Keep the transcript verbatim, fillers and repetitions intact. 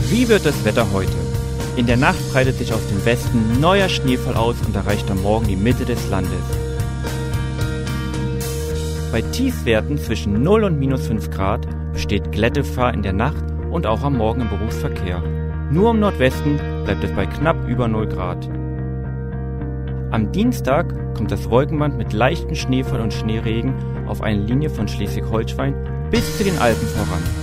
Wie wird das Wetter heute? In der Nacht breitet sich aus dem Westen neuer Schneefall aus und erreicht am Morgen die Mitte des Landes. Bei Tiefstwerten zwischen null und minus fünf Grad besteht Glättegefahr in der Nacht und auch am Morgen im Berufsverkehr. Nur im Nordwesten bleibt es bei knapp über null Grad. Am Dienstag kommt das Wolkenband mit leichten Schneefall und Schneeregen auf eine Linie von Schleswig-Holstein bis zu den Alpen voran.